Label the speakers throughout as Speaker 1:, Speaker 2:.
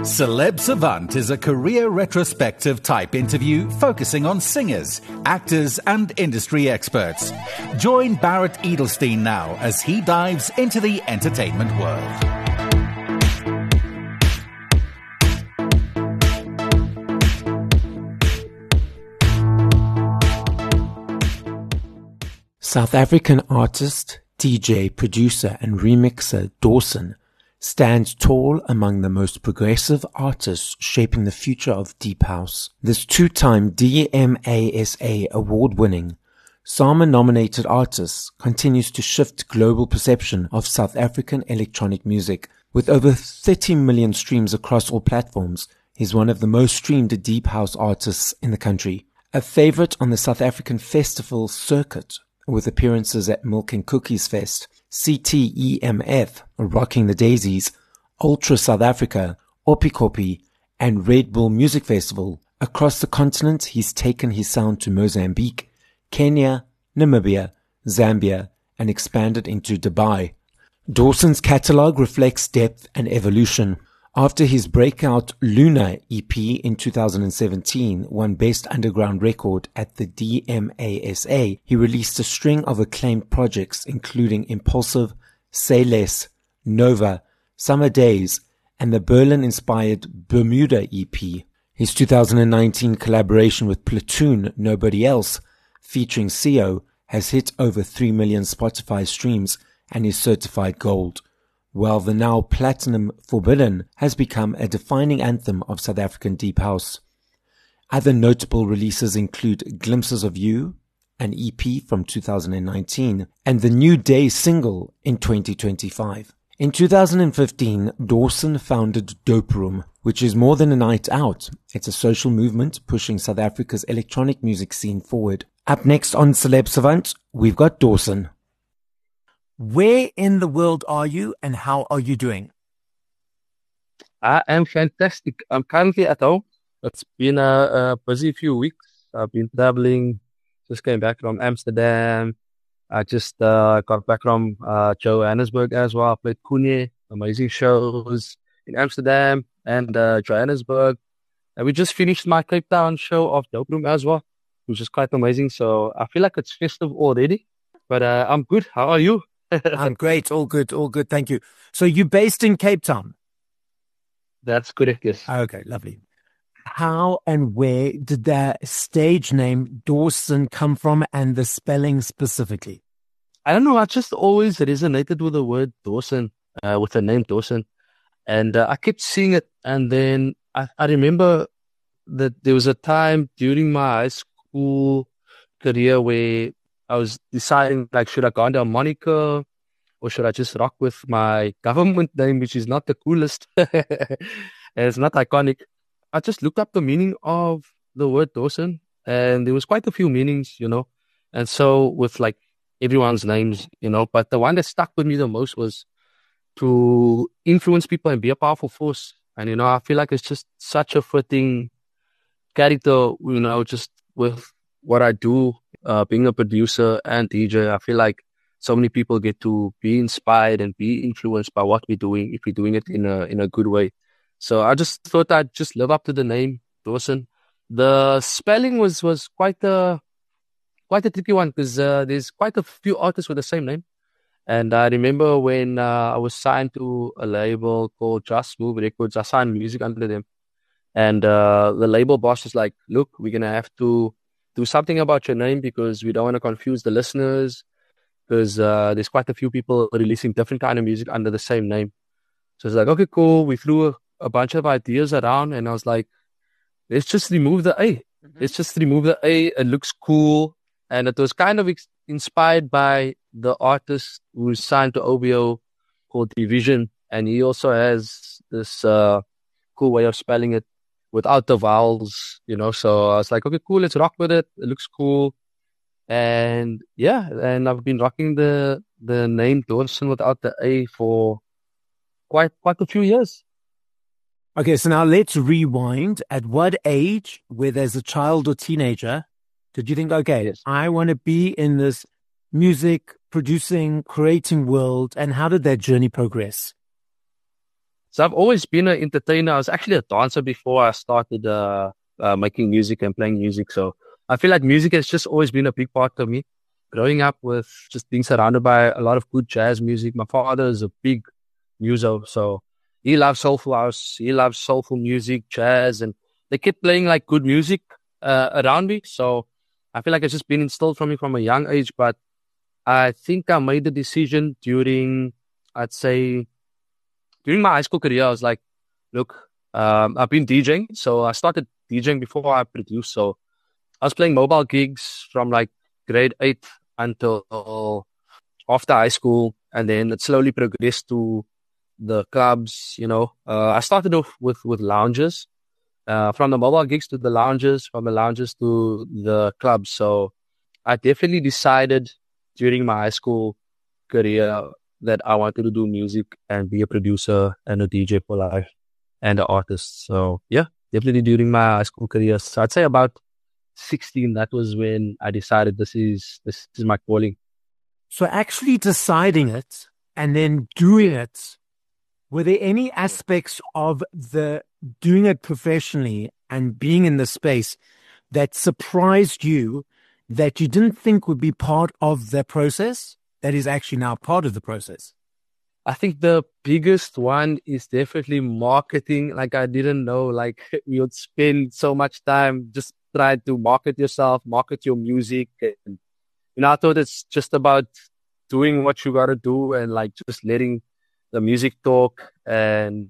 Speaker 1: Celeb Savant is a career retrospective type interview focusing on singers, actors, and industry experts. Join Barrett Edelstein now as he dives into the entertainment world.
Speaker 2: South African artist, DJ, producer, and remixer Dawson stands tall among the most progressive artists shaping the future of Deep House. This two-time DMASA award-winning, SAMA-nominated artist continues to shift global perception of South African electronic music. With over 30 million streams across all platforms, he's one of the most streamed Deep House artists in the country. A favorite on the South African festival circuit, with appearances at Milk and Cookies Fest, CTEMF, Rocking the Daisies, Ultra South Africa, Opikopi, and Red Bull Music Festival. Across the continent, he's taken his sound to Mozambique, Kenya, Namibia, Zambia, and expanded into Dubai. Dawson's catalogue reflects depth and evolution. After his breakout Luna EP in 2017 won Best Underground Record at the DMASA, he released a string of acclaimed projects including Impulsive, Say Less, Nova, Summer Days, and the Berlin-inspired Bermuda EP. His 2019 collaboration with Platoon, Nobody Else, featuring CO, has hit over 3 million Spotify streams and is certified gold, while the now platinum Forbidden has become a defining anthem of South African Deep House. Other notable releases include Glimpses of You, an EP from 2019, and the New Day single in 2025. In 2015, Dawson founded Dope Room, which is more than a night out. It's a social movement pushing South Africa's electronic music scene forward. Up next on Celeb Savant, we've got Dawson.
Speaker 3: Where in the world are you and how are you doing?
Speaker 4: I am fantastic. I'm currently at home. It's been a busy few weeks. I've been traveling. Just came back from Amsterdam. I just got back from Johannesburg as well. I played Kunye, amazing shows in Amsterdam and Johannesburg. And we just finished my Cape Town show of Dope Room as well, which is quite amazing. So I feel like it's festive already. But I'm good. How are you?
Speaker 3: I'm great. All good. All good. Thank you. So you're based in Cape Town?
Speaker 4: That's correct, yes.
Speaker 3: Okay, lovely. How and where did the stage name Dawson come from and the spelling specifically?
Speaker 4: I don't know. I just always resonated with the word Dawson, with the name Dawson. And I kept seeing it. And then I remember that there was a time during my high school career where I was deciding, like, should I go under a moniker or should I just rock with my government name, which is not the coolest and it's not iconic. I just looked up the meaning of the word Dawson and there was quite a few meanings, you know. And so with like everyone's names, you know, but the one that stuck with me the most was to influence people and be a powerful force. And, you know, I feel like it's just such a fitting character, you know, just with what I do. Being a producer and DJ, I feel like so many people get to be inspired and be influenced by what we're doing if we're doing it in a good way. So I just thought I'd just live up to the name Dawson. The spelling was quite a tricky one because there's quite a few artists with the same name. And I remember when I was signed to a label called Just Move Records, I signed music under them. And the label boss was like, look, we're going to have to do something about your name because we don't want to confuse the listeners because there's quite a few people releasing different kind of music under the same name. So it's like, okay, cool. We threw a bunch of ideas around and I was like, let's just remove the A. Mm-hmm. Let's just remove the A. It looks cool. And it was kind of inspired by the artist who signed to OVO called Division. And he also has this cool way of spelling it without the vowels, you know. So I was like, okay, cool, let's rock with it. It looks cool. And yeah, and I've been rocking the name Dawson without the A for quite a few years.
Speaker 3: Okay, so now let's rewind. At what age, where there's a child or teenager, did you think, okay, yes, I want to be in this music, producing, creating world, and how did that journey progress?
Speaker 4: So I've always been an entertainer. I was actually a dancer before I started making music and playing music. So I feel like music has just always been a big part of me. Growing up with just being surrounded by a lot of good jazz music. My father is a big muso, so he loves soulful house. He loves soulful music, jazz, and they kept playing like good music around me. So I feel like it's just been instilled from me from a young age. But I think I made the decision I'd say, during my high school career. I was like, look, I've been DJing. So I started DJing before I produced. So I was playing mobile gigs from like grade 8 until after high school. And then it slowly progressed to the clubs, I started off with lounges, from the mobile gigs to the lounges, from the lounges to the clubs. So I definitely decided during my high school career that I wanted to do music and be a producer and a DJ for life and an artist. So yeah, definitely during my high school career. So I'd say about 16, that was when I decided this is my calling.
Speaker 3: So actually deciding it and then doing it, were there any aspects of the doing it professionally and being in the space that surprised you that you didn't think would be part of the process that is actually now part of the process?
Speaker 4: I think the biggest one is definitely marketing. Like, I didn't know, like, we would spend so much time just trying to market yourself, market your music. And, I thought it's just about doing what you got to do and like just letting the music talk and,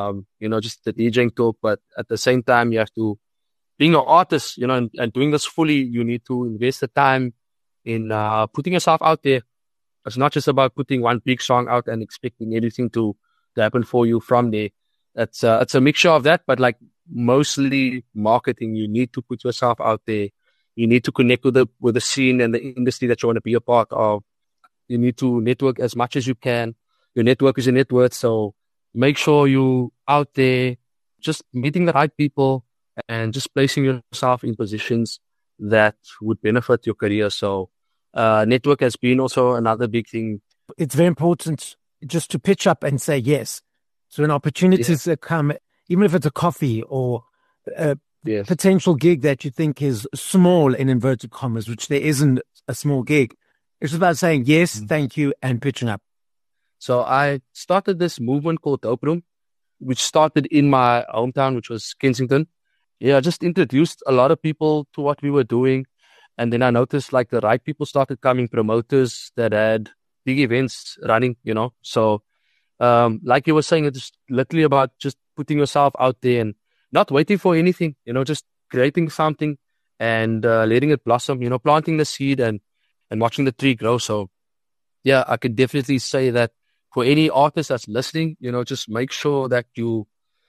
Speaker 4: just the DJing talk. But at the same time, you have to, being an artist, and doing this fully, you need to invest the time in putting yourself out there. It's not just about putting one big song out and expecting everything to happen for you from there. It's a mixture of that, but like mostly marketing. You need to put yourself out there. You need to connect with the scene and the industry that you want to be a part of. You need to network as much as you can. Your network is your net worth. So make sure you out there just meeting the right people and just placing yourself in positions that would benefit your career. So network has been also another big thing.
Speaker 3: It's very important just to pitch up and say yes. So when opportunities come, even if it's a coffee or a potential gig that you think is small in inverted commas, which there isn't a small gig, it's about saying yes, thank you, and pitching up.
Speaker 4: So I started this movement called Dope Room, which started in my hometown, which was Kensington. Yeah, I just introduced a lot of people to what we were doing. And then I noticed like the right people started coming, promoters that had big events running, So like you were saying, it's literally about just putting yourself out there and not waiting for anything, just creating something and letting it blossom, planting the seed and watching the tree grow. So yeah, I could definitely say that for any artist that's listening, just make sure that you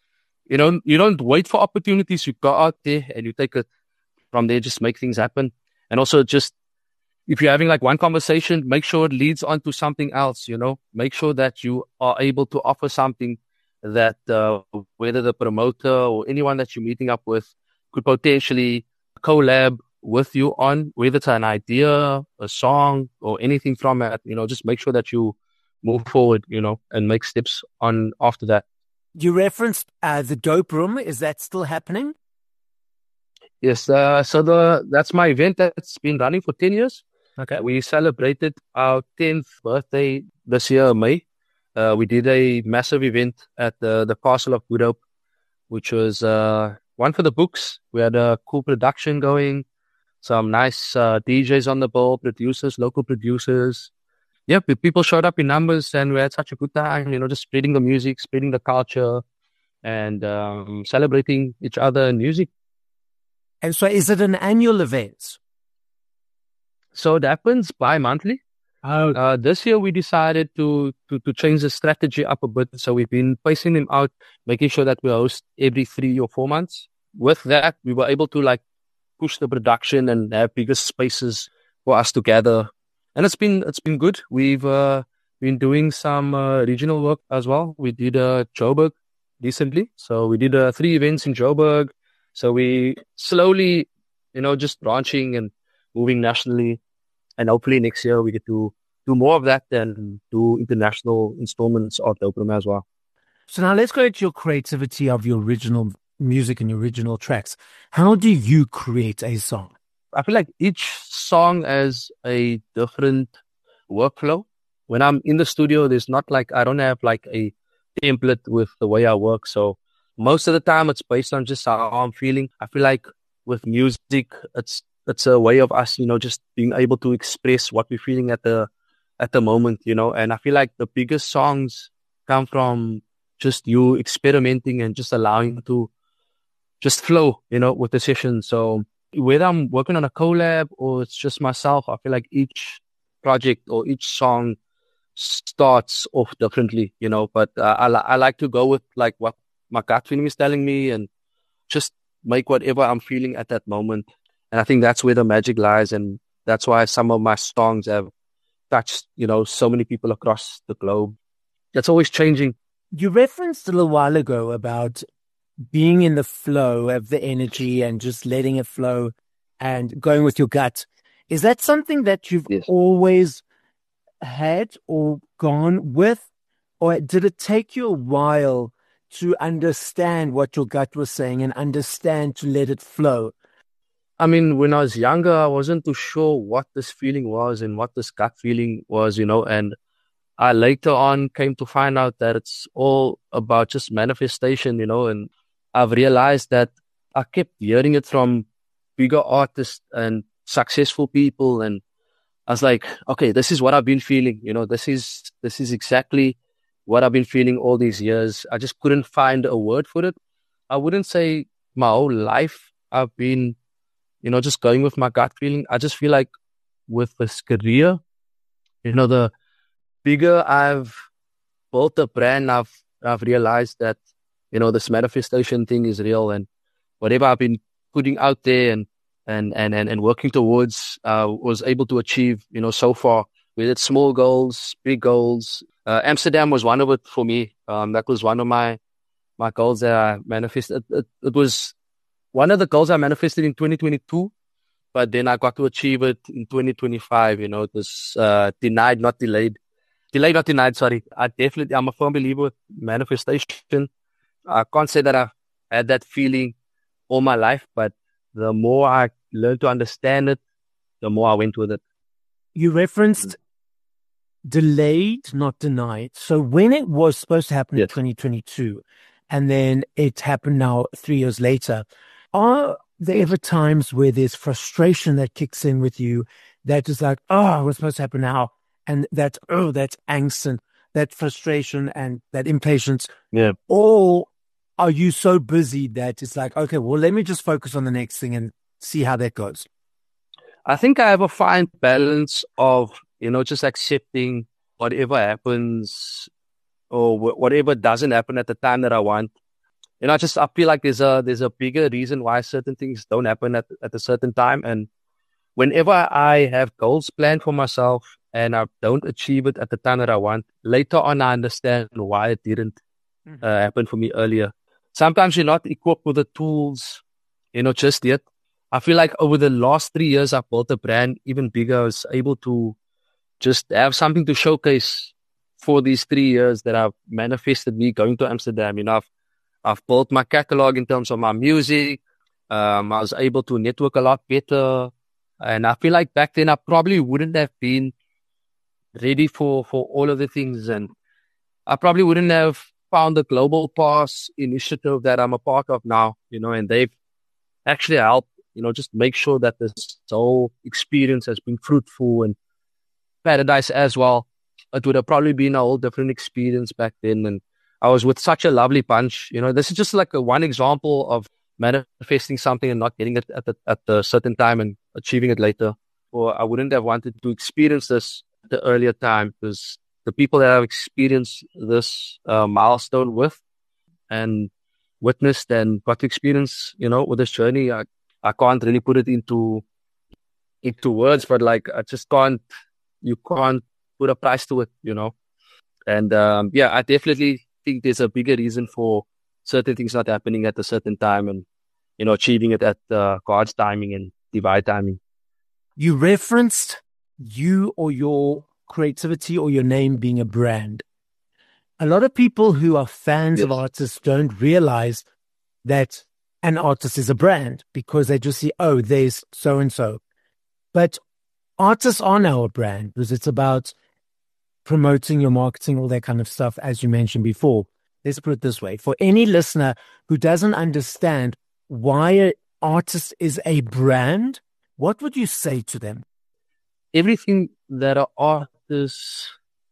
Speaker 4: don't wait for opportunities. You go out there and you take it from there, just make things happen. And also just, if you're having like one conversation, make sure it leads on to something else, make sure that you are able to offer something that whether the promoter or anyone that you're meeting up with could potentially collab with you on, whether it's an idea, a song, or anything from it, just make sure that you move forward, and make steps on after that.
Speaker 3: You referenced the Dope Room. Is that still happening?
Speaker 4: Yes, so that's my event that's been running for 10 years.
Speaker 3: Okay.
Speaker 4: We celebrated our 10th birthday this year, May. We did a massive event at the Castle of Good Hope, which was one for the books. We had a cool production going, some nice DJs on the bill, producers, local producers. Yeah, people showed up in numbers and we had such a good time, just spreading the music, spreading the culture and celebrating each other in music.
Speaker 3: And so is it an annual event?
Speaker 4: So it happens bi-monthly. This year we decided to change the strategy up a bit. So we've been pacing them out, making sure that we host every 3 or 4 months. With that, we were able to like push the production and have bigger spaces for us to gather. And it's been good. We've been doing some regional work as well. We did Joburg recently. So we did 3 events in Joburg. So we slowly, just branching and moving nationally. And hopefully next year we get to do more of that and do international installments of Dope Room as well.
Speaker 3: So now let's go into your creativity of your original music and your original tracks. How do you create a song?
Speaker 4: I feel like each song has a different workflow. When I'm in the studio, there's not like, I don't have like a template with the way I work. So most of the time it's based on just how I'm feeling. I feel like with music, it's a way of us, just being able to express what we're feeling at the moment, and I feel like the biggest songs come from just you experimenting and just allowing to just flow, with the session. So whether I'm working on a collab or it's just myself, I feel like each project or each song starts off differently, but I like to go with like what my gut feeling is telling me and just make whatever I'm feeling at that moment. And I think that's where the magic lies. And that's why some of my songs have touched, so many people across the globe. That's always changing.
Speaker 3: You referenced a little while ago about being in the flow of the energy and just letting it flow and going with your gut. Is that something that you've
Speaker 4: Yes.
Speaker 3: always had or gone with? Or did it take you a while to understand what your gut was saying and understand to let it flow?
Speaker 4: I mean, when I was younger, I wasn't too sure what this feeling was and what this gut feeling was, and I later on came to find out that it's all about just manifestation, and I've realized that I kept hearing it from bigger artists and successful people, and I was like, okay, this is what I've been feeling, this is exactly what I've been feeling all these years. I just couldn't find a word for it. I wouldn't say my whole life I've been, just going with my gut feeling. I just feel like with this career, the bigger I've built a brand, I've realized that, this manifestation thing is real, and whatever I've been putting out there and working towards, was able to achieve, so far, with its small goals, big goals. Amsterdam was one of it for me. That was one of my goals that I manifested. It was one of the goals I manifested in 2022, but then I got to achieve it in 2025. It was denied, not delayed. Delayed, not denied, sorry. I'm a firm believer with manifestation. I can't say that I've had that feeling all my life, but the more I learned to understand it, the more I went with it.
Speaker 3: You referenced delayed, not denied. So when it was supposed to happen in
Speaker 4: Yes.
Speaker 3: 2022, and then it happened now 3 years later, are there ever times where there's frustration that kicks in with you that is like, oh, it was supposed to happen now? And that, that's angst and that frustration and that impatience.
Speaker 4: Yeah.
Speaker 3: Or are you so busy that it's like, okay, well, let me just focus on the next thing and see how that goes?
Speaker 4: I think I have a fine balance of, just accepting whatever happens or whatever doesn't happen at the time that I want. I feel like there's a bigger reason why certain things don't happen at a certain time. And whenever I have goals planned for myself and I don't achieve it at the time that I want, later on I understand why it didn't happen for me earlier. Sometimes you're not equipped with the tools, just yet. I feel like over the last 3 years, I've built a brand even bigger. I was able to just have something to showcase for these 3 years that I've manifested me going to Amsterdam. I've built my catalog in terms of my music. I was able to network a lot better. And I feel like back then I probably wouldn't have been ready for all of the things. And I probably wouldn't have found the Global Pass initiative that I'm a part of now, and they've actually helped, just make sure that this whole experience has been fruitful, and Paradise as well. It would have probably been a whole different experience back then. And I was with such a lovely bunch. This is just like one example of manifesting something and not getting it at the certain time and achieving it later. Or I wouldn't have wanted to experience this at the earlier time, because the people that I've experienced this milestone with and witnessed and got to experience, with this journey, I can't really put it into words, but like you can't put a price to it, And I definitely think there's a bigger reason for certain things not happening at a certain time and, achieving it at God's timing and divine timing.
Speaker 3: You referenced you or your creativity or your name being a brand. a lot of people who are fans of artists don't realize that an artist is a brand because they just see, oh, there's so-and-so. But artists are now a brand because it's about promoting your marketing, all that kind of stuff, as you mentioned before. Let's put it this way. For any listener who doesn't understand why an artist is a brand, what would you say to them?
Speaker 4: Everything that an artist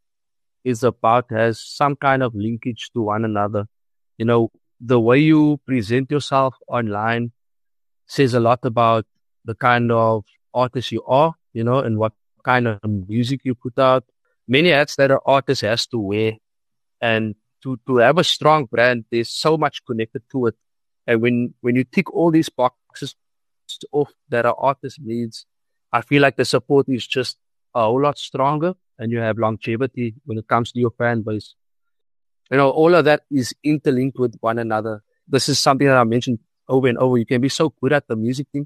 Speaker 4: is about has some kind of linkage to one another. You know, the way you present yourself online says a lot about the kind of artist you are, you know, and what kind of music you put out. Many hats that an artist has to wear, and to have a strong brand, there's so much connected to it. And when you tick all these boxes off that an artist needs, I feel like the support is just a whole lot stronger, and you have longevity when it comes to your fan base. You know, all of that is interlinked with one another. This is something that I mentioned over and over. You can be so good at the music thing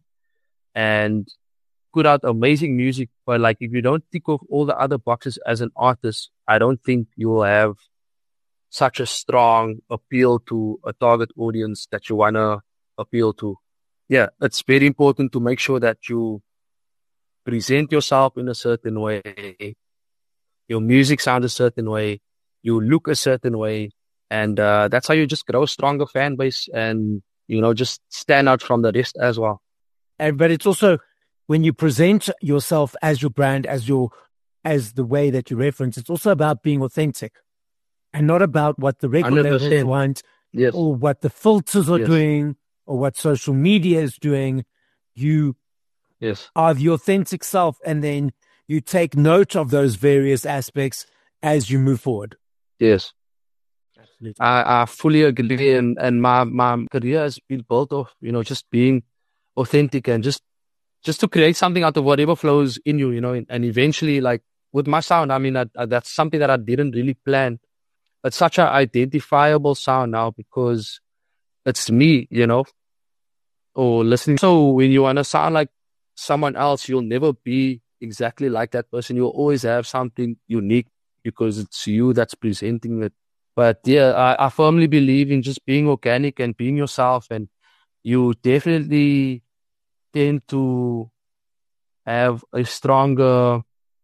Speaker 4: and put out amazing music, but like if you don't tick off all the other boxes as an artist, I don't think you will have such a strong appeal to a target audience that you want to appeal to. Yeah, it's very important to make sure that you present yourself in a certain way, your music sounds a certain way, you look a certain way, and that's how you just grow a stronger fan base and, you know, just stand out from the rest as well.
Speaker 3: But it's also when you present yourself as your brand, as the way that you reference, it's also about being authentic and not about what the record labels want or what the filters are doing or what social media is doing. You are the authentic self, and then you take note of those various aspects as you move forward.
Speaker 4: Yes. Absolutely. I fully agree. And my career has been built off, you know, just being authentic and just to create something out of whatever flows in you, you know, and eventually, like with my sound, I mean, that's something that I didn't really plan. It's such an identifiable sound now because it's me, you know, or listening. So when you want to sound like someone else, you'll never be exactly like that person. You'll always have something unique because it's you that's presenting it. But yeah, I firmly believe in just being organic and being yourself, and you definitely tend to have a stronger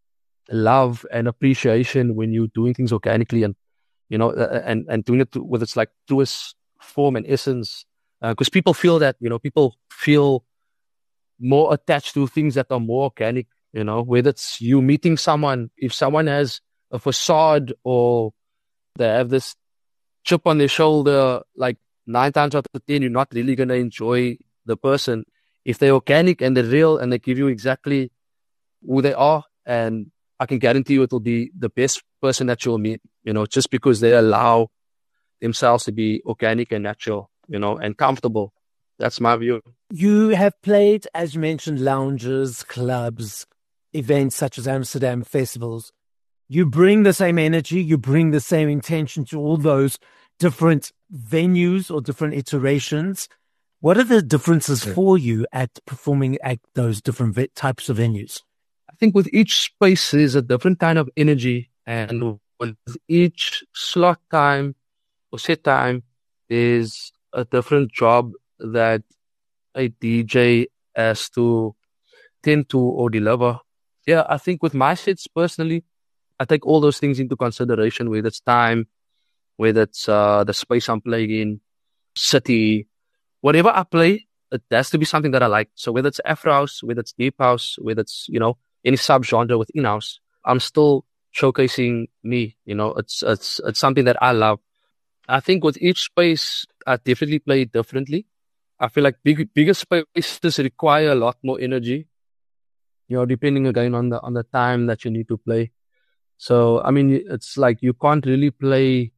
Speaker 4: love and appreciation when you're doing things organically and, you know, and doing it with its like truest form and essence. Because people feel that, you know, people feel more attached to things that are more organic, you know, whether it's you meeting someone, if someone has a facade or they have this chip on their shoulder, like 9 times out of 10, you're not really going to enjoy the person. If they're organic and they're real and they give you exactly who they are, and I can guarantee you it will be the best person that you'll meet, you know, just because they allow themselves to be organic and natural, you know, and comfortable. That's my view.
Speaker 3: You have played, as you mentioned, lounges, clubs, events such as Amsterdam festivals. You bring the same energy, you bring the same intention to all those different venues or different iterations. What are the differences for you at performing at those different types of venues?
Speaker 4: I think with each space there's a different kind of energy, and with each slot time or set time, there's a different job that a DJ has to tend to or deliver. Yeah, I think with my sets personally, I take all those things into consideration, whether it's time, whether it's the space I'm playing in, city, whatever I play, it has to be something that I like. So whether it's Afro house, whether it's deep house, whether it's, you know, any sub-genre within house, I'm still showcasing me, you know, it's something that I love. I think with each space, I definitely play it differently. I feel like bigger spaces require a lot more energy, you know, depending again on the time that you need to play. So, I mean, it's like you can't really play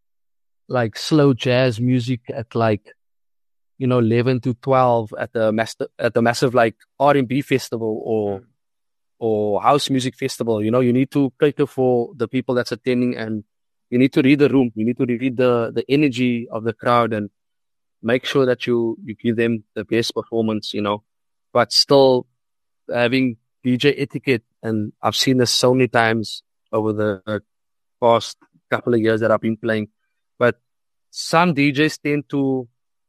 Speaker 4: like slow jazz music at like, you know, 11 to 12 at the massive like R&B festival or house music festival. You know, you need to cater for the people that's attending, and you need to read the room. You need to read the energy of the crowd and make sure that you give them the best performance, you know, but still having DJ etiquette. And I've seen this so many times over the past couple of years that I've been playing. But some DJs tend to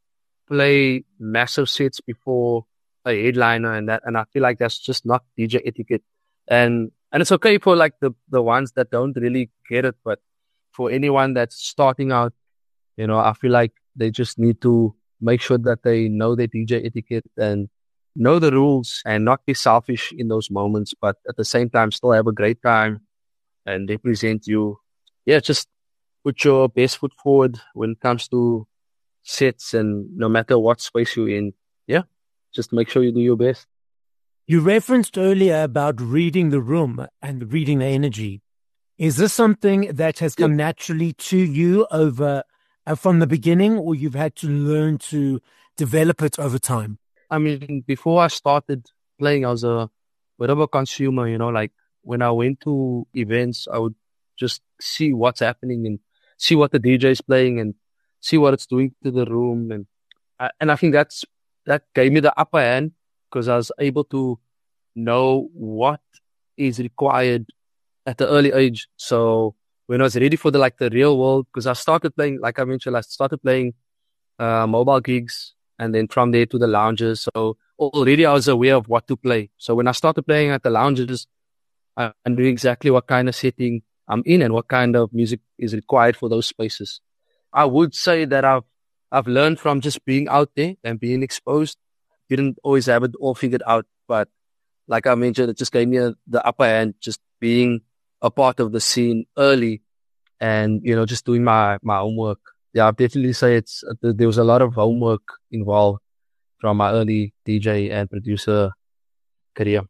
Speaker 4: play massive sets before a headliner and I feel like that's just not DJ etiquette. And it's okay for like the ones that don't really get it, but for anyone that's starting out, I feel like they just need to make sure that they know their DJ etiquette and know the rules and not be selfish in those moments, but at the same time still have a great time and represent you. Yeah, just put your best foot forward when it comes to sets and no matter what space you're in. Yeah, just make sure you do your best.
Speaker 3: You referenced earlier about reading the room and reading the energy. Is this something that has come naturally to you over from the beginning, or you've had to learn to develop it over time?
Speaker 4: I mean, before I started playing, I was a bit of a consumer, like when I went to events, I would just see what's happening and see what the DJ is playing and see what it's doing to the room. And I think that gave me the upper hand because I was able to know what is required at the early age. So when I was ready for the real world, because I started playing, like I mentioned, I started playing mobile gigs and then from there to the lounges. So already I was aware of what to play. So when I started playing at the lounges, I knew exactly what kind of setting I'm in and what kind of music is required for those spaces. I would say that I've learned from just being out there and being exposed. Didn't always have it all figured out, but like I mentioned, it just gave me the upper hand, just being a part of the scene early and, just doing my homework. Yeah, I'd definitely say there was a lot of homework involved from my early DJ and producer career.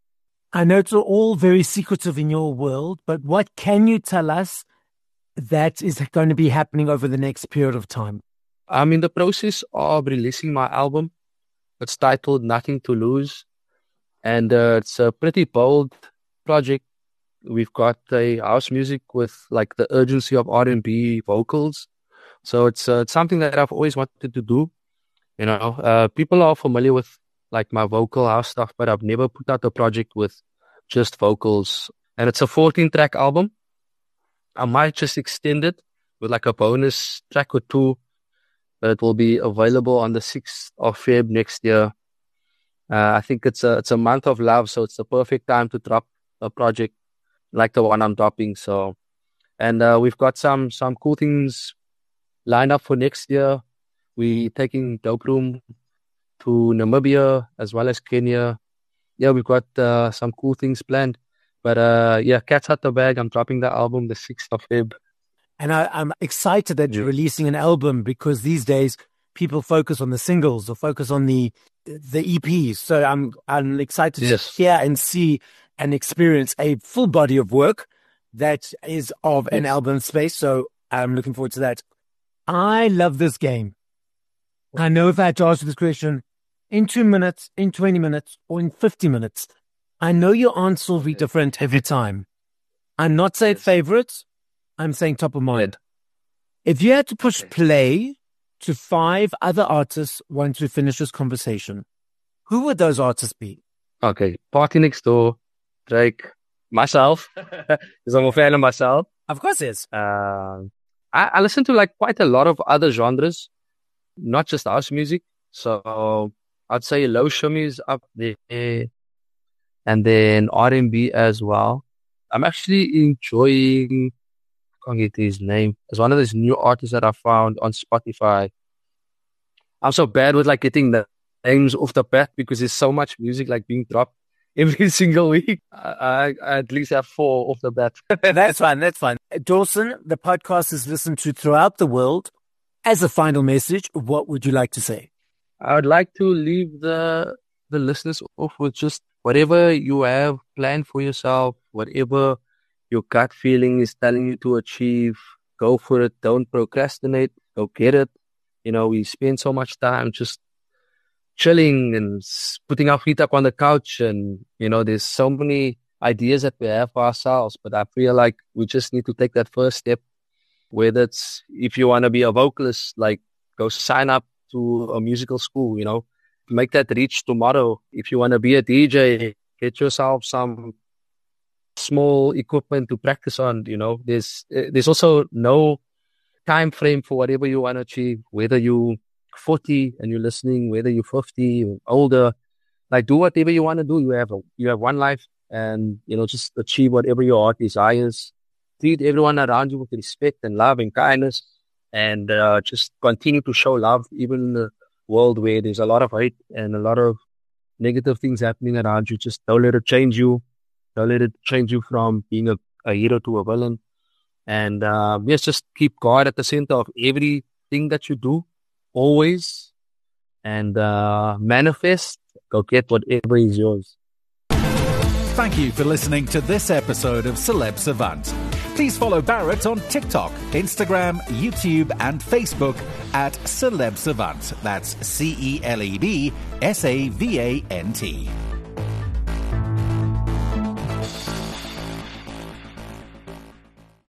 Speaker 3: I know it's all very secretive in your world, but what can you tell us that is going to be happening over the next period of time?
Speaker 4: I'm in the process of releasing my album. It's titled Nothing to Lose. And it's a pretty bold project. We've got a house music with like the urgency of R&B vocals. So it's something that I've always wanted to do. People are familiar with like my vocal house stuff, but I've never put out a project with just vocals. And it's a 14-track album. I might just extend it with like a bonus track or two, but it will be available on the 6th of Feb next year. I think it's a month of love, so it's the perfect time to drop a project like the one I'm dropping. So, and we've got some cool things lined up for next year. We're taking Dope Room to Namibia as well as Kenya. Yeah, we've got some cool things planned. But cat's out the bag. I'm dropping the album the 6th of Feb.
Speaker 3: And I'm excited that you're releasing an album because these days people focus on the singles or focus on the EPs. So I'm excited to hear and see and experience a full body of work that is of an album space. So I'm looking forward to that. I love this game. I know if I had to ask you this question in 2 minutes, in 20 minutes, or in 50 minutes, I know your answer will be different every time. I'm not saying favorites. I'm saying top of mind. If you had to push play to 5 other artists once we finish this conversation, who would those artists be?
Speaker 4: Okay, Party Next Door, Drake, myself, because I'm a fan of myself.
Speaker 3: Of course it is.
Speaker 4: I listen to like quite a lot of other genres, not just house music. So I'd say Low Shimmy is up there, and then R&B as well. I'm actually enjoying, I can't get his name. It's one of those new artists that I found on Spotify. I'm so bad with like getting the names off the bat because there's so much music like being dropped every single week. I at least have 4 off the bat.
Speaker 3: That's fine. That's fine. Dawson, the podcast is listened to throughout the world. As a final message, what would you like to say?
Speaker 4: I would like to leave the listeners off with just whatever you have planned for yourself, whatever your gut feeling is telling you to achieve, go for it. Don't procrastinate. Go get it. We spend so much time just chilling and putting our feet up on the couch. And, there's so many ideas that we have for ourselves. But I feel like we just need to take that first step. Whether it's, if you want to be a vocalist, like go sign up to a musical school, make that reach tomorrow. If you want to be a DJ, get yourself some small equipment to practice on. There's also no time frame for whatever you want to achieve, whether you're 40 and you're listening, whether you're 50 or older. Like, do whatever you want to do. You have one life, and just achieve whatever your heart desires. Treat everyone around you with respect and love and kindness, and just continue to show love, even in a world where there's a lot of hate and a lot of negative things happening around you. Just don't let it change you. Don't let it change you from being a hero to a villain. And just keep God at the center of everything that you do, always. And manifest. Go get whatever is yours.
Speaker 1: Thank you for listening to this episode of Celeb Savant. Please follow Barrett on TikTok, Instagram, YouTube, and Facebook at Celeb Savant. That's CelebSavant.